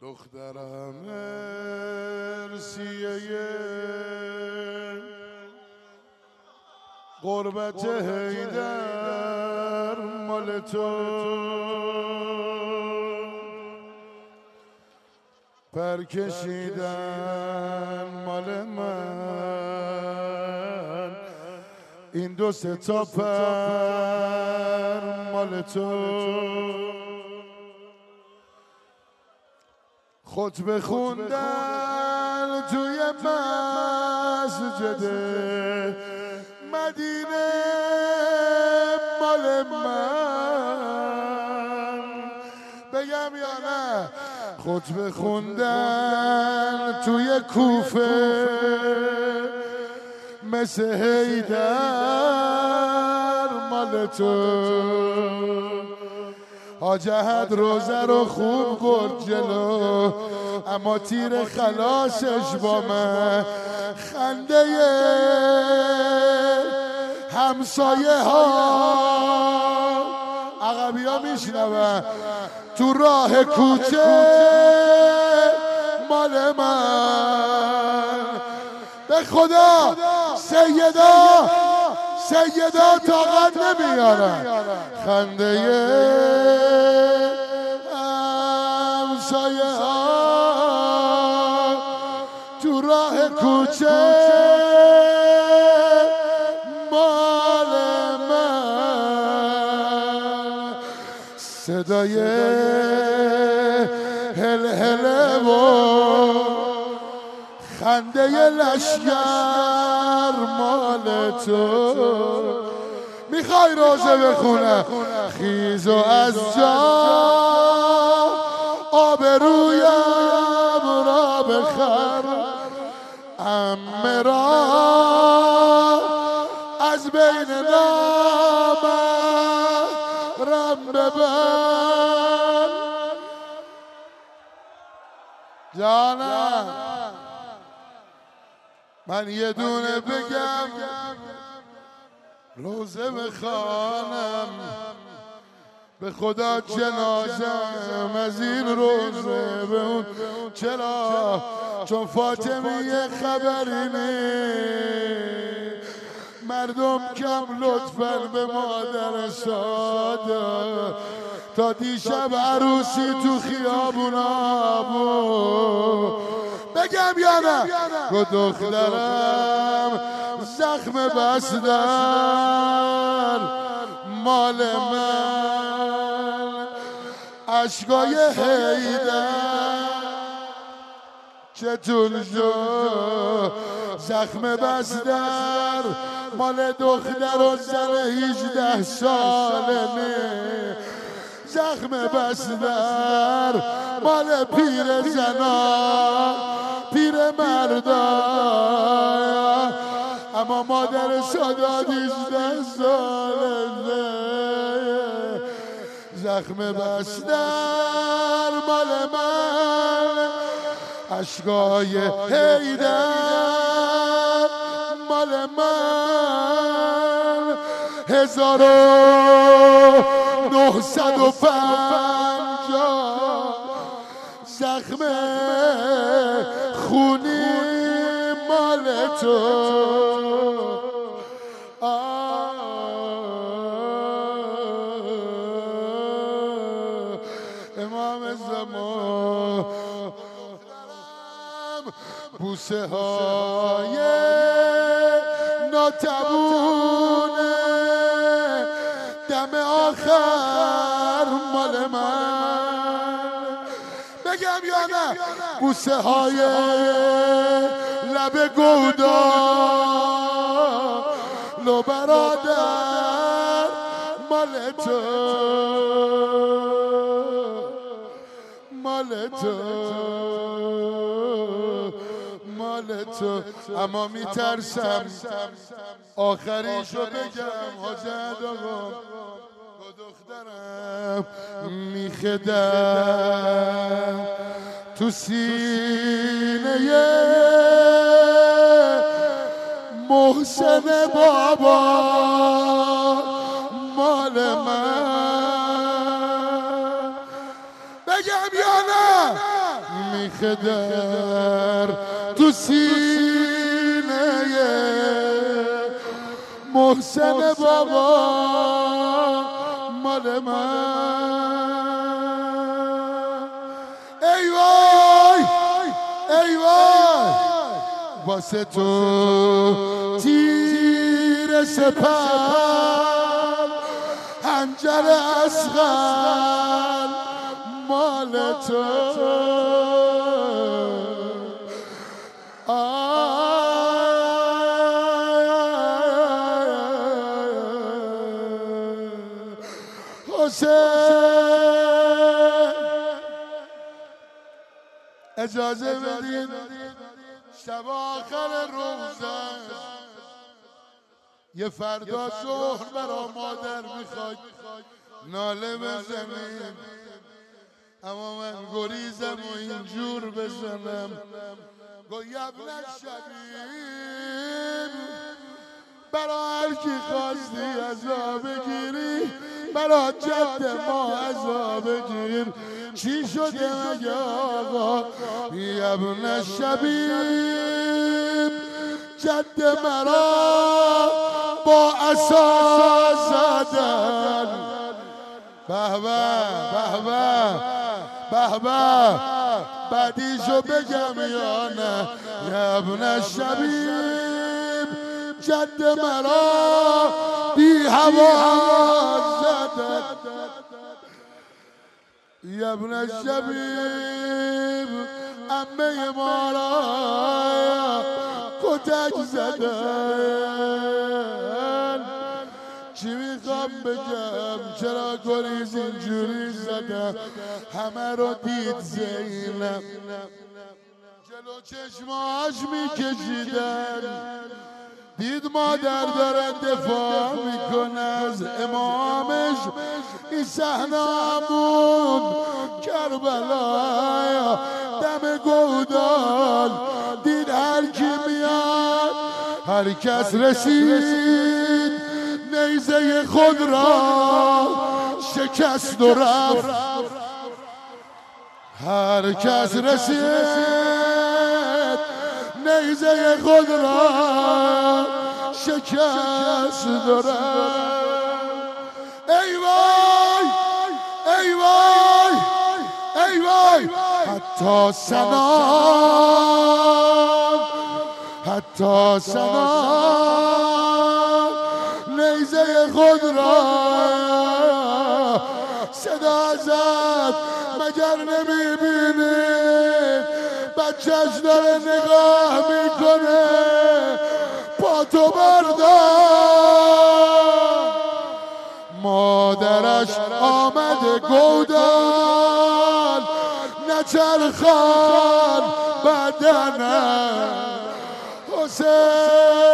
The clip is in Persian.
دخترم مرسیه قربت حیدر مال تو پر کشیدن مال من این دو سه تا پر مال تو خطبه خوندن توی مسجد مدینه مال من بگم یا نه خطبه خوندن توی کوفه مثل حیدر مال تو حاج احد روزه رو خوب برد جلو اما تیر خلاصش با من خنده همسایه ها عقبی ها میشنون تو راه کوچه مال من به خدا سیدا طاقت نمیارن خنده همسایه ها تو راه کوچه مال من صدای هل هله و خنده لشگر مال تو میخوای روزه بخونه خیز و از جا آبرویم را بخر عمه را از بین نامرم ببر جانم من یه دونه بگم روزه بخوانم به خدا جنازم از این روزه به اون چرا چون فاطمه یه خبری نی مردم کم لطفاً به مادر ساده تا دیشب عروسی تو خیابونا بود بگم یا نه گو دخترم زخم بستر مال من عشقای حیدر چطور شد زخم بستر مال دختر و زن 18 ساله زخم بستر مال پیر زنا پیر مردا اما مادر سادات 18 ساله زخم بستر مال من عشقای حیدر مال من 1950 زخم خونی مال تو امام زمان بوسه های ناتبونه دم آخر مال من بگم یا نه بوسه های لب گودا لو برادر مال تو مال تو مال تو اما میترسم آخریشو بگم حاجت آقا با دخترم میخدم تو سینه محسن بابا مال من بگم یا نه بیخ در تو سینه محسن بابا مال من. ای وای ای وای واسه تو تیر سپر حنجر اصغر مال تو. اجازه بدین شب آخر روزه یه فردا ظهر برا مادر میخواد ناله بزنیم، اما من گریزم و اینجور بزنم گو یبن شبیب برا هر کی خواستی عزا بگیری برا جد ما عزا بگیر. چی شده مگه آقا یبن شبیب جد مرا با عصا زدن. به به به به به به بعدیشو بگم یا نه. یبن شبیب جد مرا بی هوا زدن. یبن شبیب عمه ما را کتک زدن. چی میخوام بگم چرا گریز اینجوری زدم همه رو دید زینب جلو چشماش میکشیدن دید مادر دارن دفاع میکنه از امامش. این صحنه همون کربلا دم گودال دید هر کی میاد هر کس رسید نیزه خود را شکست و رفت. هر کس رسید نیزه خود را شکست و رفت. ای وای ای وای ای وای حتی سنان حتی سنان نیزه خود را صدا زد مگر نمیبینید بچهش داره نگاه میکنه پاتو بردار. مادرش آمده گودال نچرخان بدنم حسین